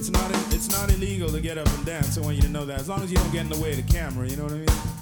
it's not illegal to get up and dance. I want you to know that. As long as you don't get in the way of the camera, you know what I mean?